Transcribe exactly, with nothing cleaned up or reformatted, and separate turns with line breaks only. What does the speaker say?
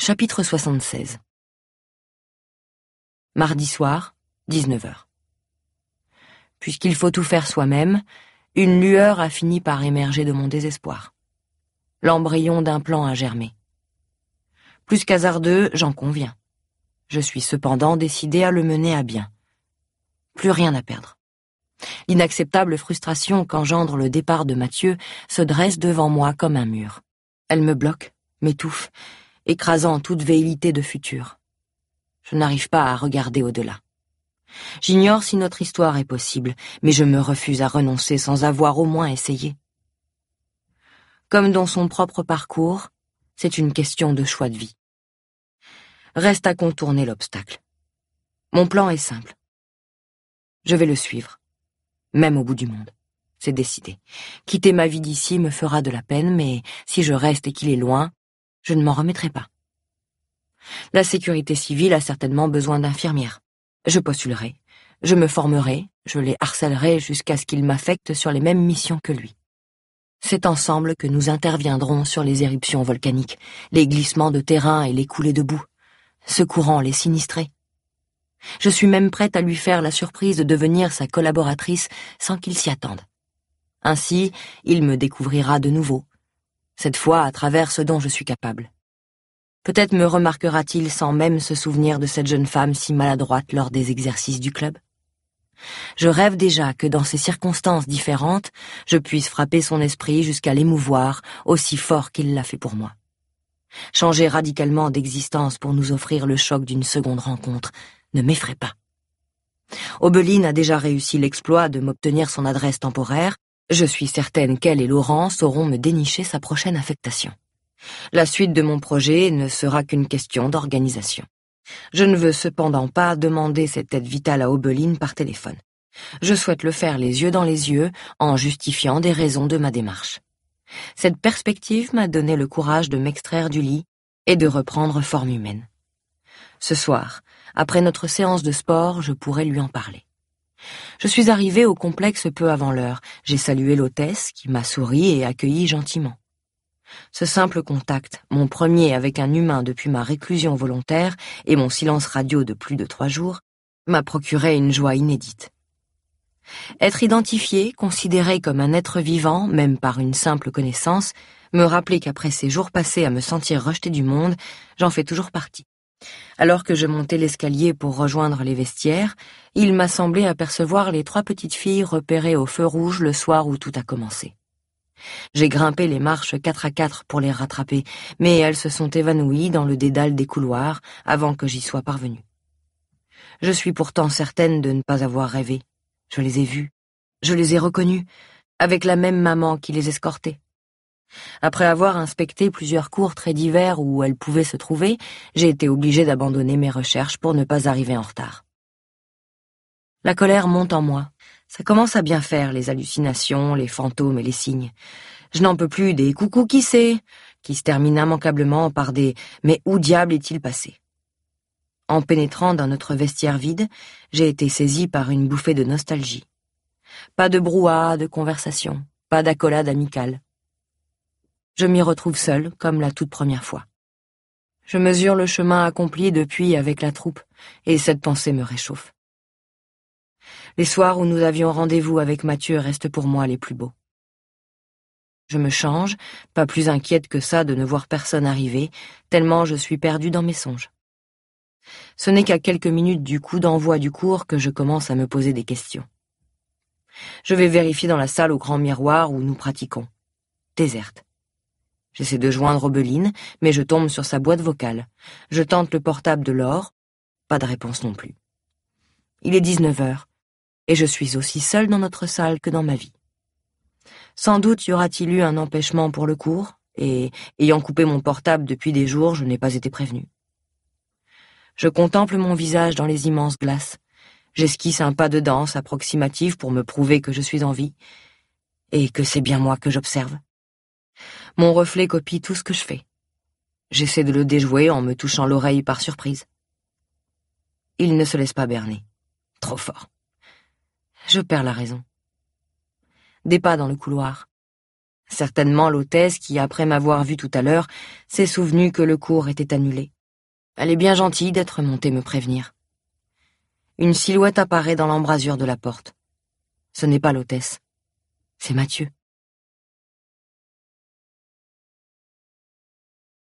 Chapitre soixante-seize. Mardi soir, dix-neuf heures. Puisqu'il faut tout faire soi-même, une lueur a fini par émerger de mon désespoir. L'embryon d'un plan a germé. Plus qu'hasardeux, j'en conviens. Je suis cependant décidé à le mener à bien. Plus rien à perdre. L'inacceptable frustration qu'engendre le départ de Mathieu se dresse devant moi comme un mur. Elle me bloque, m'étouffe, écrasant toute velléité de futur. Je n'arrive pas à regarder au-delà. J'ignore si notre histoire est possible, mais je me refuse à renoncer sans avoir au moins essayé. Comme dans son propre parcours, c'est une question de choix de vie. Reste à contourner l'obstacle. Mon plan est simple. Je vais le suivre, même au bout du monde. C'est décidé. Quitter ma vie d'ici me fera de la peine, mais si je reste et qu'il est loin, je ne m'en remettrai pas. La sécurité civile a certainement besoin d'infirmières. Je postulerai, je me formerai, je les harcèlerai jusqu'à ce qu'ils m'affectent sur les mêmes missions que lui. C'est ensemble que nous interviendrons sur les éruptions volcaniques, les glissements de terrain et les coulées de boue, secourant les sinistrés. Je suis même prête à lui faire la surprise de devenir sa collaboratrice sans qu'il s'y attende. Ainsi, il me découvrira de nouveau, cette fois à travers ce dont je suis capable. Peut-être me remarquera-t-il sans même se souvenir de cette jeune femme si maladroite lors des exercices du club. Je rêve déjà que dans ces circonstances différentes, je puisse frapper son esprit jusqu'à l'émouvoir aussi fort qu'il l'a fait pour moi. Changer radicalement d'existence pour nous offrir le choc d'une seconde rencontre ne m'effraie pas. Aubeline a déjà réussi l'exploit de m'obtenir son adresse temporaire. Je suis certaine qu'elle et Laurent sauront me dénicher sa prochaine affectation. La suite de mon projet ne sera qu'une question d'organisation. Je ne veux cependant pas demander cette aide vitale à Aubeline par téléphone. Je souhaite le faire les yeux dans les yeux en justifiant des raisons de ma démarche. Cette perspective m'a donné le courage de m'extraire du lit et de reprendre forme humaine. Ce soir, après notre séance de sport, je pourrai lui en parler. Je suis arrivée au complexe peu avant l'heure. J'ai salué l'hôtesse qui m'a souri et accueilli gentiment. Ce simple contact, mon premier avec un humain depuis ma réclusion volontaire et mon silence radio de plus de trois jours, m'a procuré une joie inédite. Être identifié, considéré comme un être vivant, même par une simple connaissance, me rappelait qu'après ces jours passés à me sentir rejeté du monde, j'en fais toujours partie. Alors que je montais l'escalier pour rejoindre les vestiaires, il m'a semblé apercevoir les trois petites filles repérées au feu rouge le soir où tout a commencé. J'ai grimpé les marches quatre à quatre pour les rattraper, mais elles se sont évanouies dans le dédale des couloirs avant que j'y sois parvenue. Je suis pourtant certaine de ne pas avoir rêvé. Je les ai vues, je les ai reconnues, avec la même maman qui les escortait. Après avoir inspecté plusieurs cours très divers où elles pouvaient se trouver, j'ai été obligée d'abandonner mes recherches pour ne pas arriver en retard. La colère monte en moi. Ça commence à bien faire, les hallucinations, les fantômes et les signes. Je n'en peux plus des « coucou qui c'est » qui se terminent immanquablement par des « mais où diable est-il passé ?» En pénétrant dans notre vestiaire vide, j'ai été saisie par une bouffée de nostalgie. Pas de brouhaha de conversation, pas d'accolade amicale. Je m'y retrouve seule, comme la toute première fois. Je mesure le chemin accompli depuis avec la troupe, et cette pensée me réchauffe. Les soirs où nous avions rendez-vous avec Mathieu restent pour moi les plus beaux. Je me change, pas plus inquiète que ça de ne voir personne arriver, tellement je suis perdue dans mes songes. Ce n'est qu'à quelques minutes du coup d'envoi du cours que je commence à me poser des questions. Je vais vérifier dans la salle au grand miroir où nous pratiquons. Déserte. J'essaie de joindre Aubeline, mais je tombe sur sa boîte vocale. Je tente le portable de Laure. Pas de réponse non plus. Il est dix-neuf heures, et je suis aussi seule dans notre salle que dans ma vie. Sans doute y aura-t-il eu un empêchement pour le cours, et, ayant coupé mon portable depuis des jours, je n'ai pas été prévenue. Je contemple mon visage dans les immenses glaces. J'esquisse un pas de danse approximatif pour me prouver que je suis en vie, et que c'est bien moi que j'observe. Mon reflet copie tout ce que je fais. J'essaie de le déjouer en me touchant l'oreille par surprise. Il ne se laisse pas berner. Trop fort. Je perds la raison. Des pas dans le couloir. Certainement l'hôtesse qui, après m'avoir vu tout à l'heure, s'est souvenue que le cours était annulé. Elle est bien gentille d'être montée me prévenir. Une silhouette apparaît dans l'embrasure de la porte. Ce n'est pas l'hôtesse. C'est Mathieu.